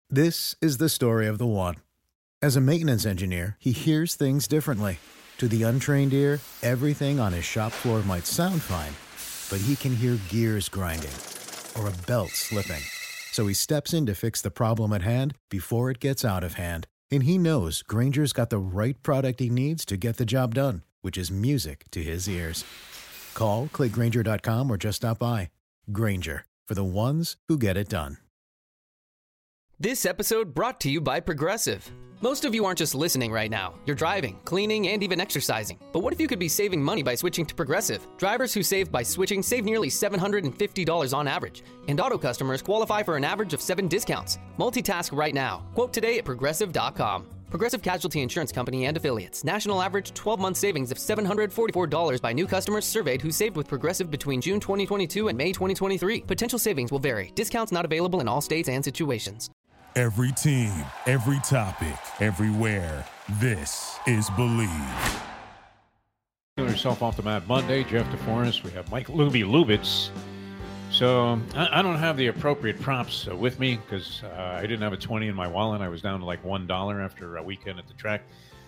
This is the story of the one. As a maintenance engineer, he hears things differently. To the untrained ear, everything on his shop floor might sound fine, but he can hear gears grinding or a belt slipping. So he steps in to fix the problem at hand before it gets out of hand. And he knows Grainger's got the right product he needs to get the job done, which is music to his ears. Call, click Grainger.com, or just stop by. Grainger, for the ones who get it done. This episode brought to you by Progressive. Most of you aren't just listening right now. You're driving, cleaning, and even exercising. But what if you could be saving money by switching to Progressive? Drivers who save by switching save nearly $750 on average. And auto customers qualify for an average of 7 discounts. Multitask right now. Quote today at Progressive.com. Progressive Casualty Insurance Company and Affiliates. National average 12-month savings of $744 by new customers surveyed who saved with Progressive between June 2022 and May 2023. Potential savings will vary. Discounts not available in all states and situations. Every team, every topic, everywhere. This is Believe. Yourself off the mat Monday. Jeff DeForest. We have Mike Lubitz. So I don't have the appropriate props with me because I didn't have a 20 in my wallet. I was down to like $1 after a weekend at the track,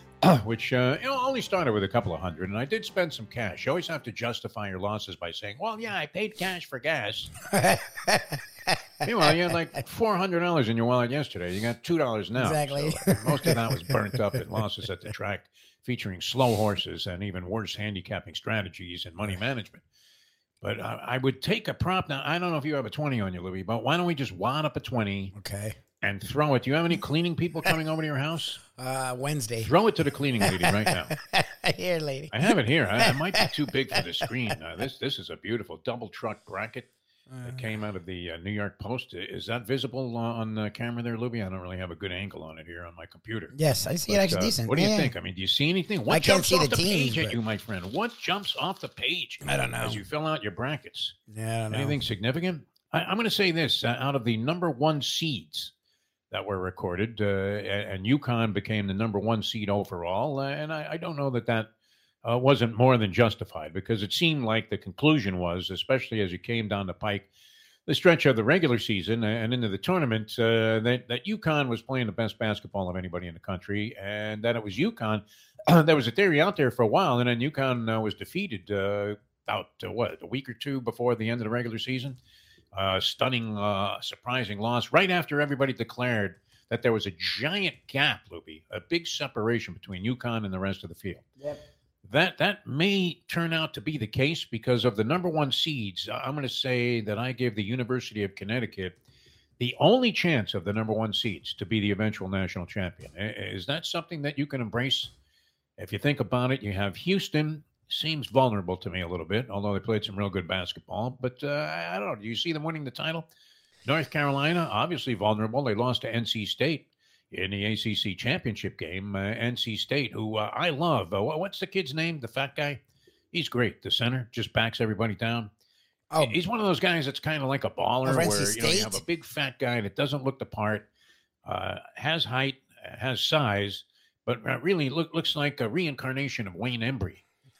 which only started with a couple of hundred. And I did spend some cash. You always have to justify your losses by saying, well, yeah, I paid cash for gas. Meanwhile, you had like $400 in your wallet yesterday. You got $2 now. Exactly. So most of that was burnt up at losses at the track, featuring slow horses and even worse handicapping strategies and money management. But I would take a prop. Now, I don't know if you have a 20 on you, Louie, but why don't we just wad up a 20 and throw it? Do you have any cleaning people coming over to your house? Wednesday. Throw it to the cleaning lady right now. Here, lady. I have it here. I might be too big for the screen. This is a beautiful double truck bracket that came out of the New York Post. Is that visible on the camera there, Louie? I don't really have a good angle on it here on my computer. Yes, I see it actually decent. What do you think? I mean, do you see anything? What I can't see jumps the off the teams, page at you, my friend? What jumps off the page? I don't know. As you fill out your brackets. Yeah, I don't know. Anything significant? I'm going to say this. Out of the number 1 seeds that were recorded, and UConn became the number 1 seed overall, and I don't know that wasn't more than justified, because it seemed like the conclusion was, especially as you came down the pike, the stretch of the regular season and into the tournament, that UConn was playing the best basketball of anybody in the country, and that it was UConn. There was a theory out there for a while, and then UConn was defeated about, a week or two before the end of the regular season. Stunning, surprising loss right after everybody declared that there was a giant gap, Loopy, a big separation between UConn and the rest of the field. Yep. That may turn out to be the case because of the number 1 seeds. I'm going to say that I give the University of Connecticut the only chance of the number 1 seeds to be the eventual national champion. Is that something that you can embrace? If you think about it, you have Houston. Seems vulnerable to me a little bit, although they played some real good basketball. But I don't know. Do you see them winning the title? North Carolina, obviously vulnerable. They lost to NC State in the ACC championship game. NC State, who I love. What's the kid's name? The fat guy? He's great. The center just backs everybody down. Oh, he's one of those guys that's kind of like a baller where you have a big fat guy that doesn't look the part, has height, has size, but really looks like a reincarnation of Wayne Embry.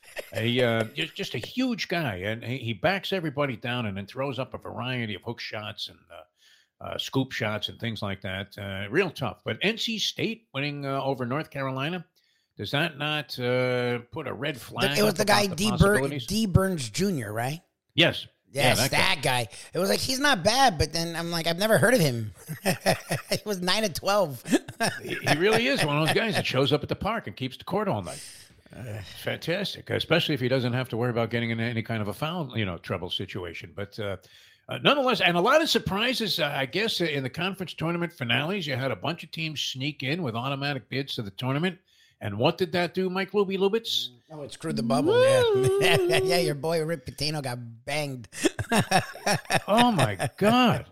Just a huge guy, and he backs everybody down and then throws up a variety of hook shots and scoop shots and things like that. Real tough. But NC State winning over North Carolina, does that not put a red flag? It was the guy D. Burns Jr., right? Yes. Yes, yeah, that guy. It was like, he's not bad, but then I'm like, I've never heard of him. He was 9-12. He really is one of those guys that shows up at the park and keeps the court all night. Fantastic, especially if he doesn't have to worry about getting into any kind of a foul, trouble situation. But nonetheless, and a lot of surprises, I guess, in the conference tournament finales. You had a bunch of teams sneak in with automatic bids to the tournament. And what did that do, Mike Lubitz? Oh, it screwed the bubble. Yeah, yeah. Your boy Rick Pitino got banged. Oh my God!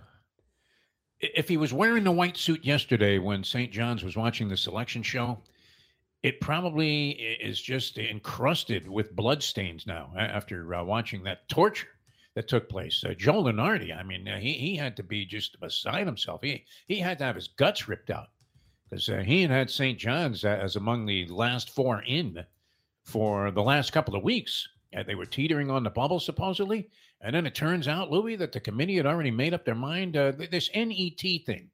If he was wearing the white suit yesterday when St. John's was watching the selection show, it probably is just encrusted with bloodstains now after watching that torture that took place. Joe Lunardi, I mean, he had to be just beside himself. He had to have his guts ripped out because he had St. John's as among the last 4 in for the last couple of weeks. They were teetering on the bubble, supposedly. And then it turns out, Louis, that the committee had already made up their mind. This NET thing,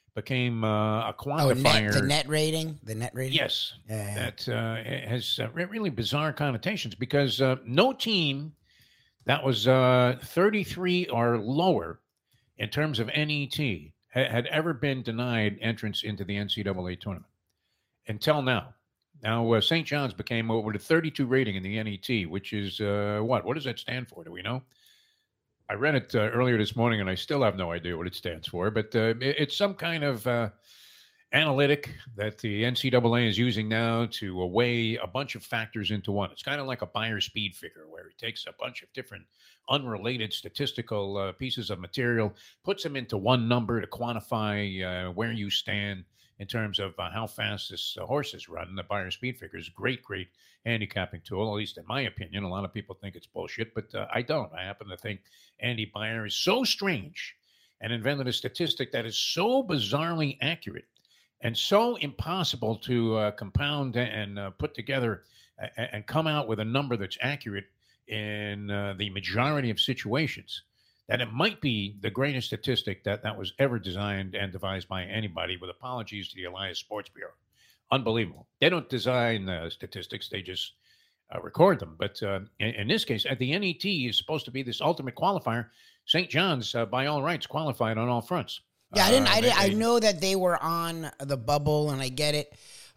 became a Oh, quantifier. the net rating? The net rating? Yes, Yeah. that has really bizarre connotations because no team that was 33 or lower in terms of NET had ever been denied entrance into the NCAA tournament until now. Now, St. John's became over the 32 rating in the NET, which is what? What does that stand for? Do we know? I read it earlier this morning, and I still have no idea what it stands for, but it's some kind of analytic that the NCAA is using now to weigh a bunch of factors into one. It's kind of like a Bayer speed figure where it takes a bunch of different unrelated statistical pieces of material, puts them into one number to quantify where you stand in terms of how fast this horse is run. The Bayer speed figure is a great handicapping tool, at least in my opinion. A lot of people think it's bullshit, but I don't. I happen to think Andy Bayer is so strange and invented a statistic that is so bizarrely accurate and so impossible to compound and put together and come out with a number that's accurate in the majority of situations, that it might be the greatest statistic that was ever designed and devised by anybody, with apologies to the Elias Sports Bureau. Unbelievable. They don't design statistics, they just record them. But in this case, the NET is supposed to be this ultimate qualifier. St. John's, by all rights, qualified on all fronts. Yeah, I know that they were on the bubble, and I get it.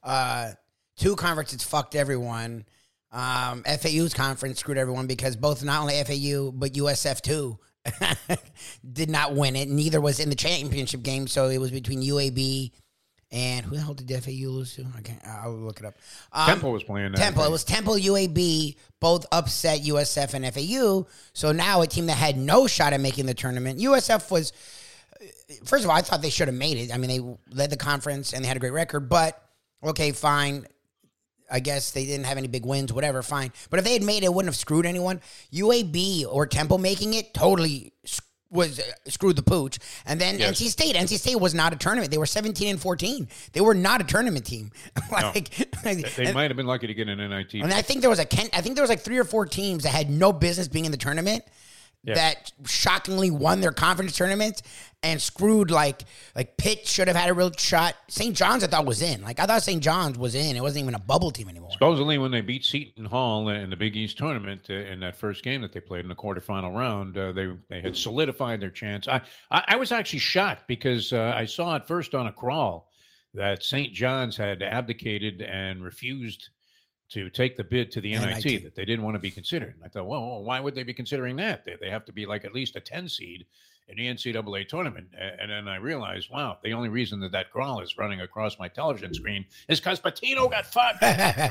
Two conferences fucked everyone. FAU's conference screwed everyone because both not only FAU but USF too did not win it. Neither was in the championship game, so it was between UAB and who the hell did FAU lose to? I'll look it up. Temple was playing that. Temple. It was Temple, UAB, both upset USF and FAU. So now a team that had no shot at making the tournament. USF was, first of all, I thought they should have made it. I mean, they led the conference and they had a great record, but okay, fine. I guess they didn't have any big wins, whatever, fine. But if they had made it, it wouldn't have screwed anyone. UAB or Temple making it totally was screwed the pooch. And then yes. NC State was not a tournament. They were 17-14. They were not a tournament team. They might have been lucky to get an NIT. And I think there was like 3 or 4 teams that had no business being in the tournament. Yes. That shockingly won their conference tournaments and screwed like Pitt should have had a real shot. St. John's I thought was in. I thought St. John's was in. It wasn't even a bubble team anymore. Supposedly when they beat Seton Hall in the Big East tournament in that first game that they played in the quarterfinal round, they had solidified their chance. I was actually shocked because I saw it first on a crawl that St. John's had abdicated and refused to take the bid to the NIT, that they didn't want to be considered. And I thought, well, why would they be considering that? They have to be like at least a 10 seed in the NCAA tournament. And then I realized, wow, the only reason that crawl is running across my television screen is because Pitino got fucked.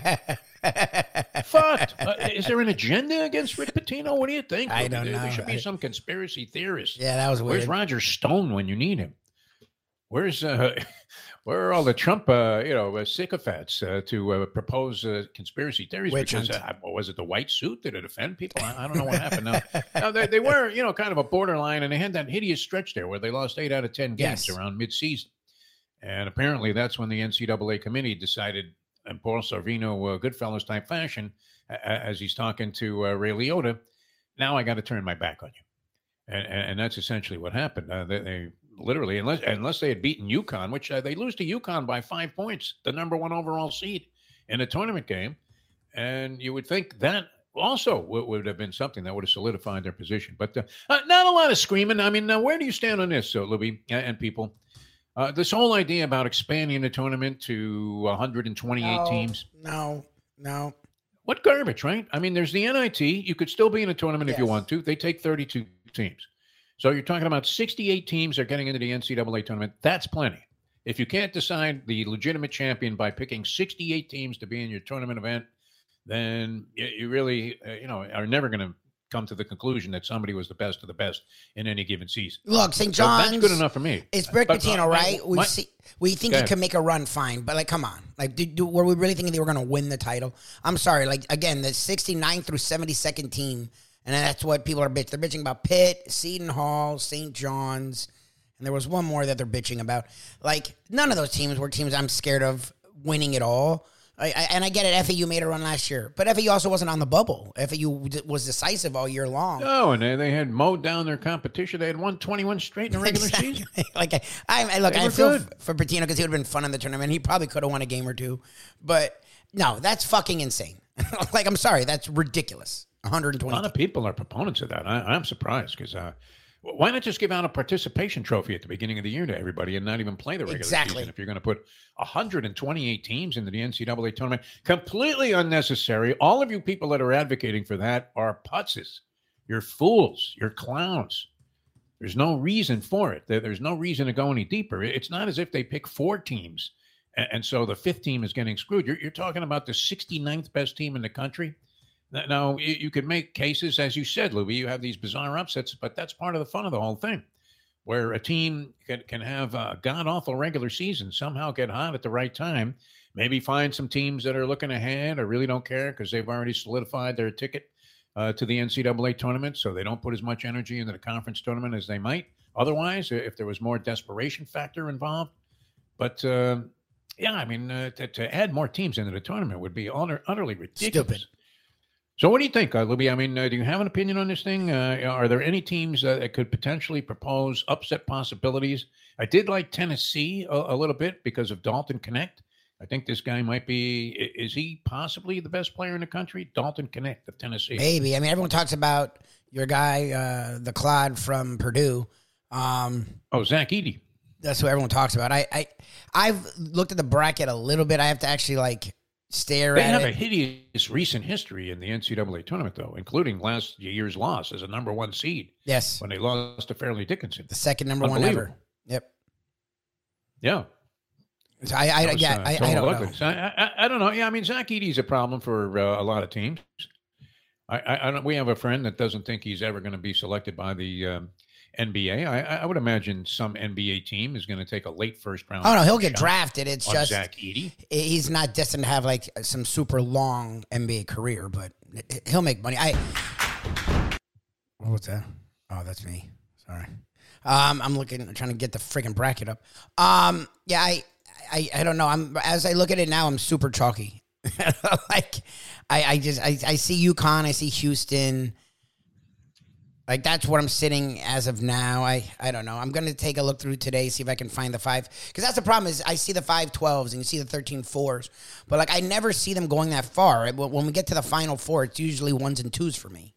Fucked. Is there an agenda against Rick Pitino? What do you think? I don't know. There should be some conspiracy theorist. Yeah, that was weird. Where's Roger Stone when you need him? Where's where are all the Trump, sycophants to propose conspiracy theories? Because was it the white suit? Did it offend people? I don't know what happened. Now they were, kind of a borderline, and they had that hideous stretch there where they lost 8 out of 10 games around midseason. And apparently that's when the NCAA committee decided, in Paul Sorvino, Goodfellas type fashion, as he's talking to Ray Liotta, now I got to turn my back on you. And that's essentially what happened. They literally, unless they had beaten UConn, which they lose to UConn by 5 points, the number 1 overall seed in a tournament game. And you would think that also would have been something that would have solidified their position. But not a lot of screaming. I mean, where do you stand on this, Libby and people? This whole idea about expanding the tournament to 128 teams. No. What garbage, right? I mean, there's the NIT. You could still be in a tournament if you want to. They take 32 teams. So you're talking about 68 teams are getting into the NCAA tournament. That's plenty. If you can't decide the legitimate champion by picking 68 teams to be in your tournament event, then you really, are never going to come to the conclusion that somebody was the best of the best in any given season. Look, St. John's. So that's good enough for me. It's Rick Pitino, right? We think he can make a run, fine. But, come on. Were we really thinking they were going to win the title? I'm sorry. Again, the 69th through 72nd team, and that's what people are bitching. They're bitching about Pitt, Seton Hall, St. John's, and there was one more that they're bitching about. None of those teams were teams I'm scared of winning it all. And I get it. FAU made a run last year, but FAU also wasn't on the bubble. FAU was decisive all year long. Oh, and they had mowed down their competition. They had won 21 straight in the regular season. Like I feel for Pitino because he would have been fun in the tournament. He probably could have won a game or two, but no, that's fucking insane. Like, I'm sorry, that's ridiculous. 120. A lot of people are proponents of that. I'm surprised because why not just give out a participation trophy at the beginning of the year to everybody and not even play the regular season if you're going to put 128 teams into the NCAA tournament? Completely unnecessary. All of you people that are advocating for that are putzes. You're fools. You're clowns. There's no reason for it. There's no reason to go any deeper. It's not as if they pick 4 teams and so the 5th team is getting screwed. You're talking about the 69th best team in the country. Now, you could make cases, as you said, Louie, you have these bizarre upsets, but that's part of the fun of the whole thing, where a team can have a god-awful regular season, somehow get hot at the right time, maybe find some teams that are looking ahead or really don't care because they've already solidified their ticket to the NCAA tournament, so they don't put as much energy into the conference tournament as they might otherwise if there was more desperation factor involved. But, to add more teams into the tournament would be utterly ridiculous. Stupid. So what do you think, Libby? I mean, do you have an opinion on this thing? Are there any teams that could potentially propose upset possibilities? I did like Tennessee a little bit because of Dalton Knecht. I think this guy might be – is he possibly the best player in the country? Dalton Knecht of Tennessee. Maybe. I mean, everyone talks about your guy, the Clod from Purdue. Zach Edey. That's who everyone talks about. I've looked at the bracket a little bit. I have to actually, stare at it. They have a hideous recent history in the NCAA tournament, though, including last year's loss as a number 1 seed. Yes. When they lost to Fairleigh Dickinson. The second number 1 ever. Yep. Yeah. So I don't know. So I don't know. Yeah, I mean, Zach Edey's a problem for a lot of teams. We have a friend that doesn't think he's ever going to be selected by the NBA. I would imagine some NBA team is going to take a late first round. Oh no, he'll get drafted. It's just Zach Edey. He's not destined to have some super long NBA career, but he'll make money. What was that? Oh, that's me. Sorry. I'm trying to get the freaking bracket up. Yeah, I don't know. As I look at it now, I'm super chalky. I see UConn, I see Houston. That's what I'm sitting as of now. I don't know. I'm going to take a look through today, see if I can find the 5. Because that's the problem is I see the 5-12s and you see the 13-4s. But, I never see them going that far. When we get to the Final Four, it's usually 1s and 2s for me.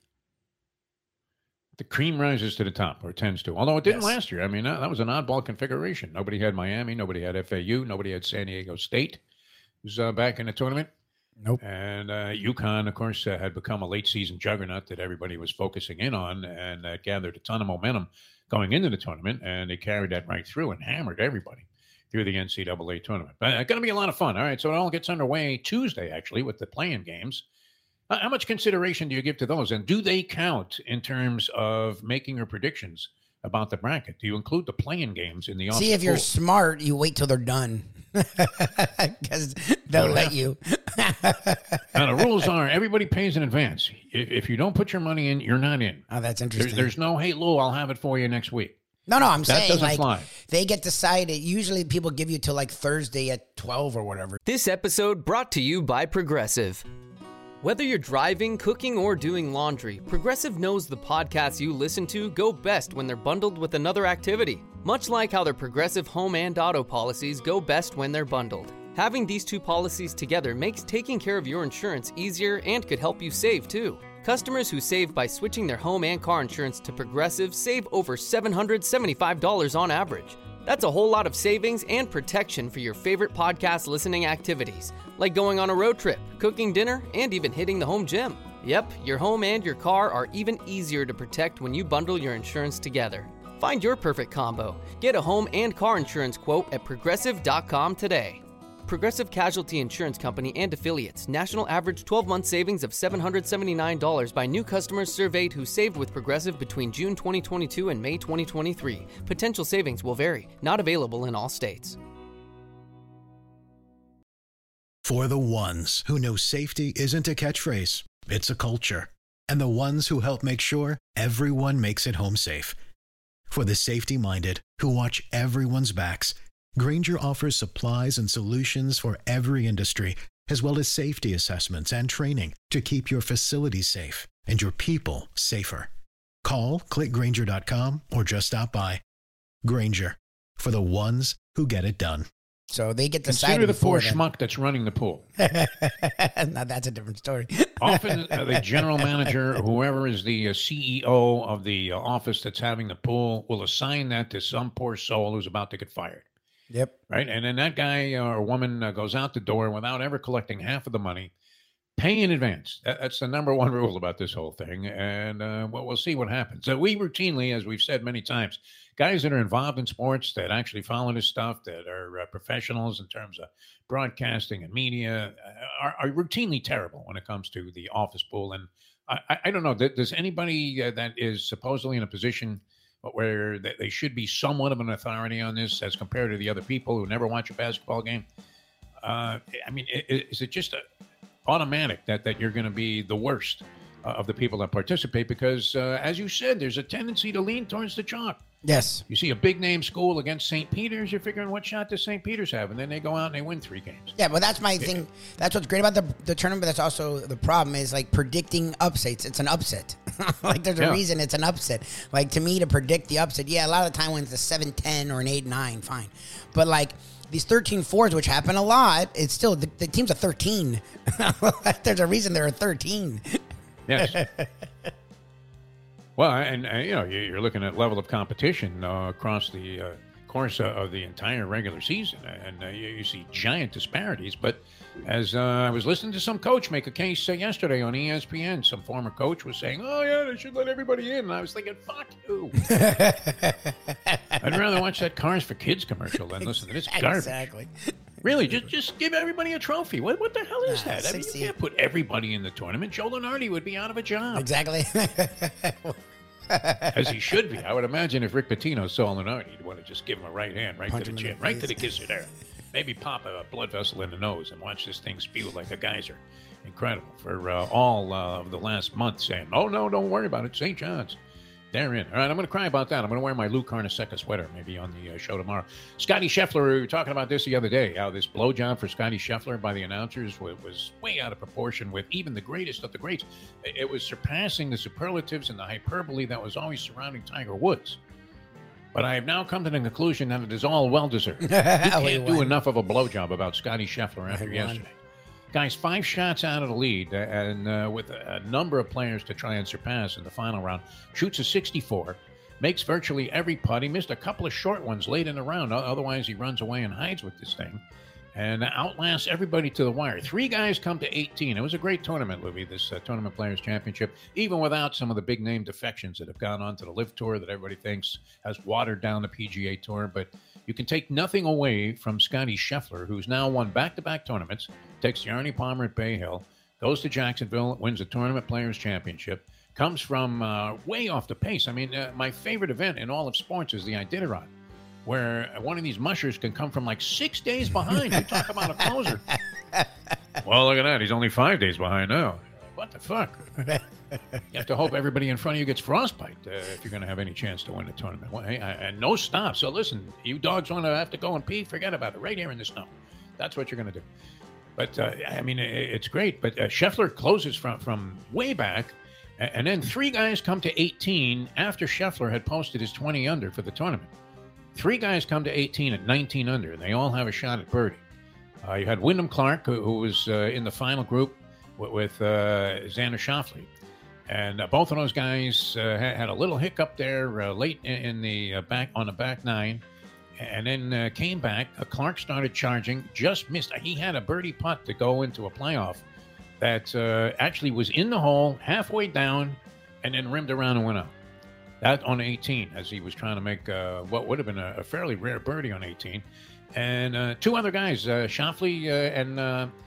The cream rises to the top, or tends to. Although it didn't last year. I mean, that was an oddball configuration. Nobody had Miami. Nobody had FAU. Nobody had San Diego State, who's back in the tournament. Nope. And UConn, of course, had become a late-season juggernaut that everybody was focusing in on, and gathered a ton of momentum going into the tournament, and they carried that right through and hammered everybody through the NCAA tournament. But it's going to be a lot of fun. All right, so it all gets underway Tuesday, actually, with the play-in games. How much consideration do you give to those, and do they count in terms of making your predictions about the bracket? Do you include the play-in games in the See, if you're smart, you wait till they're done. Because they'll let you. Now, the rules are everybody pays in advance. If you don't put your money in, you're not in. Oh, that's interesting. There's no, hey, Lou, I'll have it for you next week. No, I'm saying doesn't fly. They get decided. Usually people give you till Thursday at 12 or whatever. This episode brought to you by Progressive. Whether you're driving, cooking, or doing laundry, Progressive knows the podcasts you listen to go best when they're bundled with another activity. Much like how their Progressive home and auto policies go best when they're bundled. Having these 2 policies together makes taking care of your insurance easier and could help you save, too. Customers who save by switching their home and car insurance to Progressive save over $775 on average. That's a whole lot of savings and protection for your favorite podcast listening activities, like going on a road trip, cooking dinner, and even hitting the home gym. Yep, your home and your car are even easier to protect when you bundle your insurance together. Find your perfect combo. Get a home and car insurance quote at Progressive.com today. Progressive Casualty Insurance Company and Affiliates. National average 12-month savings of $779 by new customers surveyed who saved with Progressive between June 2022 and May 2023. Potential savings will vary. Not available in all states. For the ones who know safety isn't a catchphrase, it's a culture. And the ones who help make sure everyone makes it home safe. For the safety-minded who watch everyone's backs, Grainger offers supplies and solutions for every industry, as well as safety assessments and training to keep your facilities safe and your people safer. Call, clickgrainger.com, or just stop by. Grainger, for the ones who get it done. So they get Consider decided the poor before schmuck that's running the pool. Now that's a different story. Often the general manager, whoever is the CEO of the office that's having the pool, will assign that to some poor soul who's about to get fired. Yep. Right? And then that guy or woman goes out the door without ever collecting half of the money. Pay in advance. That's the number one rule about this whole thing. And we'll see what happens. So we routinely, as we've said many times, guys that are involved in sports, that actually follow this stuff, that are professionals in terms of broadcasting and media, are routinely terrible when it comes to the office pool. And I don't know, does anybody that is supposedly in a position where they should be somewhat of an authority on this as compared to the other people who never watch a basketball game? I mean, is it just automatic that you're going to be the worst of the people that participate? Because, as you said, there's a tendency to lean towards the chalk. Yes. You see a big name school against St. Peter's, you're figuring what shot does St. Peter's have? And then they go out and they win 3 games. Yeah, but that's my thing. That's what's great about the tournament, but that's also the problem is like predicting upsets. It's an upset. Like there's a reason it's an upset. Like to me, to predict the upset, yeah, a lot of the time when it's a 7-10 or an 8-9, fine. But like these 13-4s, which happen a lot, it's still, the teams are 13. There's a reason there are 13. Yes. Well, and you know, you're looking at level of competition across the course of the entire regular season, and you see giant disparities. But as I was listening to some coach make a case yesterday on ESPN, some former coach was saying, "Oh yeah, they should let everybody in." And I was thinking, "Fuck you." I'd rather watch that Cars for Kids commercial than listen to this garbage. Exactly. Really, just give everybody a trophy. What the hell is that? I mean, you can't put everybody in the tournament. Joe Lunardi would be out of a job. Exactly. As he should be. I would imagine if Rick Pitino saw Lunardi, he'd want to just give him a right hand, right Punch to the chin, right to the kisser there. Maybe pop a blood vessel in the nose and watch this thing spew like a geyser. Incredible. For all of the last month saying, "Oh, no, don't worry about it. St. John's. They're in." All right, I'm going to cry about that. I'm going to wear my Lou Carnesecca sweater maybe on the show tomorrow. Scotty Scheffler, we were talking about this the other day, how this blowjob for Scotty Scheffler by the announcers was way out of proportion with even the greatest of the greats. It was surpassing the superlatives and the hyperbole that was always surrounding Tiger Woods. But I have now come to the conclusion that it is all well-deserved. You can't do enough of a blowjob about Scotty Scheffler after yesterday. Guys, 5 shots out of the lead, and with a number of players to try and surpass in the final round. Shoots a 64, makes virtually every putt. He missed a couple of short ones late in the round. Otherwise, he runs away and hides with this thing and outlasts everybody to the wire. 3 guys come to 18. It was a great tournament, Louis, this Tournament Players Championship, even without some of the big-name defections that have gone on to the LIV Tour that everybody thinks has watered down the PGA Tour. But you can take nothing away from Scotty Scheffler, who's now won back-to-back tournaments, takes the Arnie Palmer at Bay Hill, goes to Jacksonville, wins the Tournament Players Championship, comes from way off the pace. I mean, my favorite event in all of sports is the Iditarod, where one of these mushers can come from like 6 days behind. You talk about a closer. Well, look at that. He's only 5 days behind now. What the fuck? You have to hope everybody in front of you gets frostbite if you're going to have any chance to win the tournament. Well, hey, and no stop. So listen, you dogs want to have to go and pee, forget about it. Right here in the snow. That's what you're going to do. But, I mean, it's great. But Scheffler closes from way back. And then 3 guys come to 18 after Scheffler had posted his 20 under for the tournament. 3 guys come to 18 at 19 under, and they all have a shot at birdie. You had Wyndham Clark, who was in the final group with Xander Schauffele. And both of those guys had a little hiccup there late in the back 9, and then came back. Clark started charging, just missed. He had a birdie putt to go into a playoff that actually was in the hole halfway down and then rimmed around and went out. That on 18, as he was trying to make what would have been a fairly rare birdie on 18. And 2 other guys, Schauffele and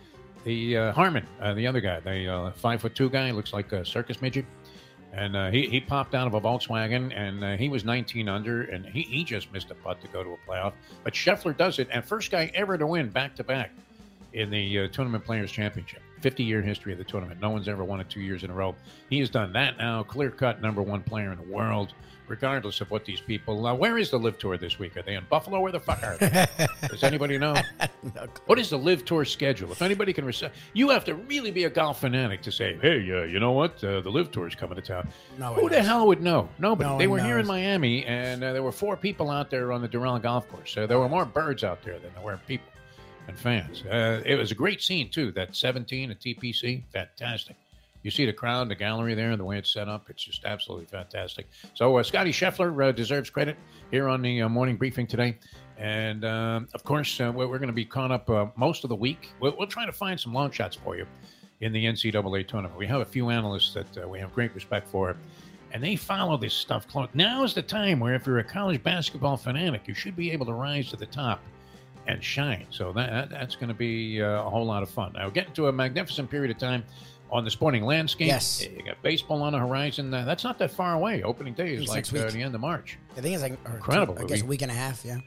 the Harmon, the other guy, the 5'2" guy, looks like a circus midget. And he popped out of a Volkswagen, and he was 19 under, and he just missed a putt to go to a playoff. But Scheffler does it, and first guy ever to win back-to-back in the Tournament Players Championship. 50-year history of the tournament. No one's ever won it 2 years in a row. He has done that now. Clear-cut number one player in the world, regardless of what these people. Where is the Live Tour this week? Are they in Buffalo? Where the fuck are they? Does anybody know? What is the Live Tour schedule? If anybody can you have to really be a golf fanatic to say, hey, you know what? The Live Tour is coming to town. Who the hell would know? Nobody. They were here in Miami, and there were 4 people out there on the Doral Golf Course. So there were more birds out there than there were people and fans. It was a great scene, too, that 17 at TPC. Fantastic. You see the crowd, the gallery there, the way it's set up. It's just absolutely fantastic. So Scotty Scheffler deserves credit here on the morning briefing today. And, of course, we're going to be caught up most of the week. We'll try to find some long shots for you in the NCAA tournament. We have a few analysts that we have great respect for, and they follow this stuff close. Now is the time where if you're a college basketball fanatic, you should be able to rise to the top and shine. So that's going to be a whole lot of fun. Now, we're getting to a magnificent period of time on the sporting landscape. Yes. You got baseball on the horizon. That's not that far away. Opening day is like the end of March. I think it's like incredible. I guess a week and a half, yeah.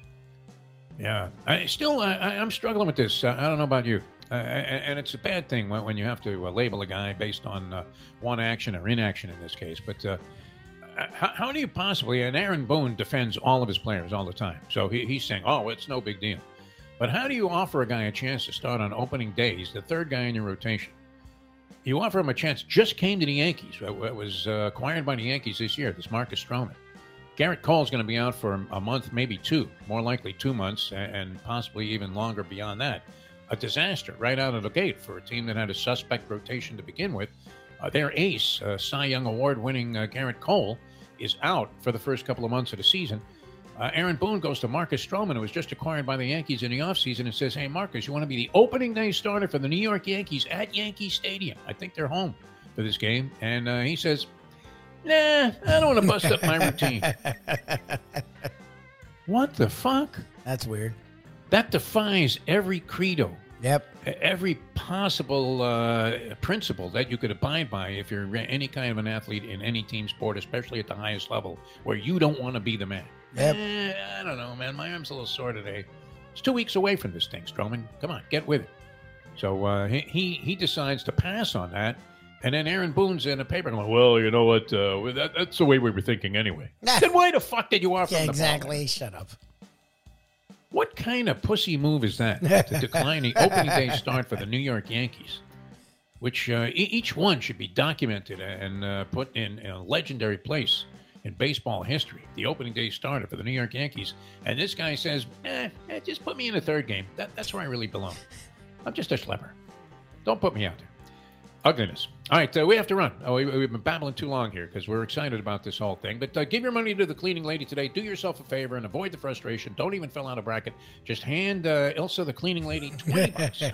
Yeah. I'm struggling with this. I don't know about you. And it's a bad thing when you have to label a guy based on one action or inaction in this case. But how do you possibly, and Aaron Boone defends all of his players all the time. So he's saying, oh, it's no big deal. But how do you offer a guy a chance to start on opening days, the third guy in your rotation? You offer him a chance. Just came to the Yankees. It was acquired by the Yankees this year, this Marcus Stroman. Garrett Cole's going to be out for a month, maybe 2, more likely 2 months, and possibly even longer beyond that. A disaster right out of the gate for a team that had a suspect rotation to begin with. Their ace, Cy Young Award-winning Garrett Cole, is out for the first couple of months of the season. Aaron Boone goes to Marcus Stroman, who was just acquired by the Yankees in the offseason, and says, hey, Marcus, you want to be the opening day starter for the New York Yankees at Yankee Stadium? I think they're home for this game. And he says, nah, I don't want to bust up my routine. What the fuck? That's weird. That defies every credo. Yep. Every possible principle that you could abide by if you're any kind of an athlete in any team sport, especially at the highest level, where you don't want to be the man. Yep. I don't know, man. My arm's a little sore today. It's 2 weeks away from this thing, Stroman. Come on, get with it. So he decides to pass on that. And then Aaron Boone's in a paper going, well, you know what? That's the way we were thinking anyway. Then why the fuck did you offer him the ball? Exactly. Shut up. What kind of pussy move is that to decline the opening day start for the New York Yankees, which each one should be documented and put in a legendary place in baseball history, the opening day starter for the New York Yankees. And this guy says, just put me in the third game. That's where I really belong. I'm just a schlepper. Don't put me out there. Ugliness. All right, we have to run. We've been babbling too long here because we're excited about this whole thing. But give your money to the cleaning lady today. Do yourself a favor and avoid the frustration. Don't even fill out a bracket. Just hand Ilsa, the cleaning lady, $20.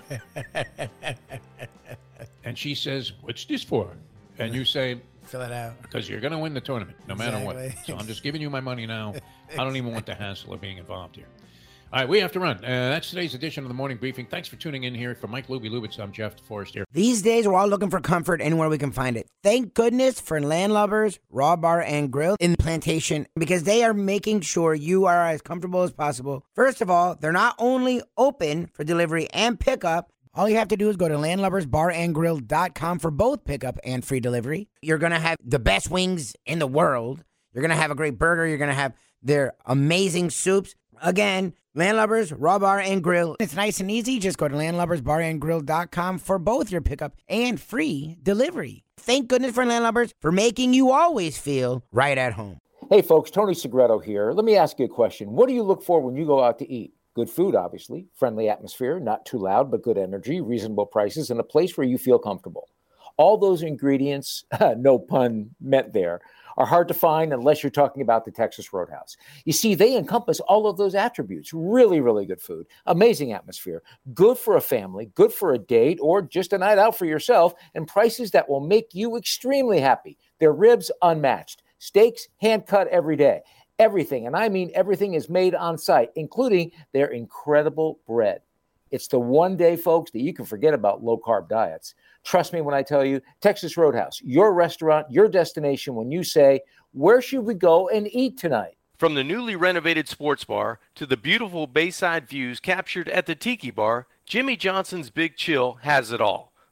And she says, what's this for? And you say, fill it out. Because you're going to win the tournament no matter what. So I'm just giving you my money now. I don't even want the hassle of being involved here. All right, we have to run. That's today's edition of the Morning Briefing. Thanks for tuning in here. For Mike Luby Lubitz, I'm Jeff DeForest here. These days, we're all looking for comfort anywhere we can find it. Thank goodness for Landlubbers Raw Bar and Grill in Plantation, because they are making sure you are as comfortable as possible. First of all, they're not only open for delivery and pickup. All you have to do is go to landlubbersbarandgrill.com for both pickup and free delivery. You're going to have the best wings in the world. You're going to have a great burger. You're going to have their amazing soups. Again, Landlubbers, Raw Bar and Grill. It's nice and easy. Just go to landlubbersbarandgrill.com for both your pickup and free delivery. Thank goodness for Landlubbers for making you always feel right at home. Hey, folks, Tony Segreto here. Let me ask you a question. What do you look for when you go out to eat? Good food, obviously. Friendly atmosphere, not too loud, but good energy, reasonable prices, and a place where you feel comfortable. All those ingredients, no pun meant there, are hard to find unless you're talking about the Texas Roadhouse. You see, they encompass all of those attributes. Really, really good food, amazing atmosphere, good for a family, good for a date, or just a night out for yourself, and prices that will make you extremely happy. Their ribs, unmatched. Steaks, hand-cut every day. Everything, and I mean everything, is made on site, including their incredible bread. It's the one day, folks, that you can forget about low-carb diets. Trust me when I tell you, Texas Roadhouse, your restaurant, your destination when you say, where should we go and eat tonight? From the newly renovated sports bar to the beautiful bayside views captured at the Tiki Bar, Jimmy Johnson's Big Chill has it all.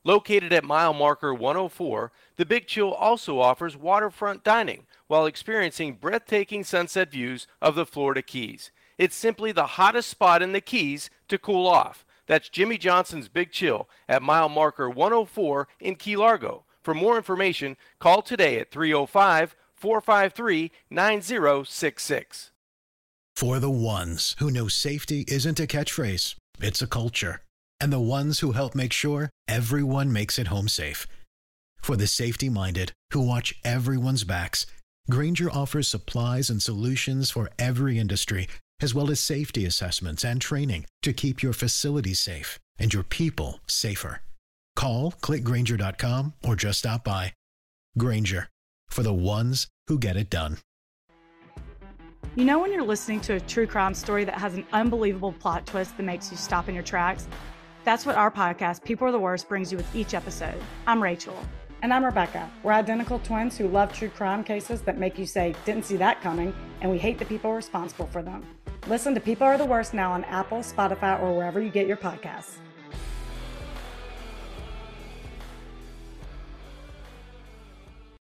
Located at mile marker 104, the Big Chill also offers waterfront dining while experiencing breathtaking sunset views of the Florida Keys. It's simply the hottest spot in the Keys to cool off. That's Jimmy Johnson's Big Chill at mile marker 104 in Key Largo. For more information, call today at 305-453-9066. For the ones who know safety isn't a catchphrase, it's a culture. And the ones who help make sure everyone makes it home safe. For the safety-minded who watch everyone's backs, Grainger offers supplies and solutions for every industry, as well as safety assessments and training to keep your facilities safe and your people safer. Call, click Grainger.com, or just stop by. Grainger, for the ones who get it done. You know when you're listening to a true crime story that has an unbelievable plot twist that makes you stop in your tracks? That's what our podcast, People Are the Worst, brings you with each episode. I'm Rachel. And I'm Rebecca. We're identical twins who love true crime cases that make you say, didn't see that coming, and we hate the people responsible for them. Listen to People Are the Worst now on Apple, Spotify, or wherever you get your podcasts.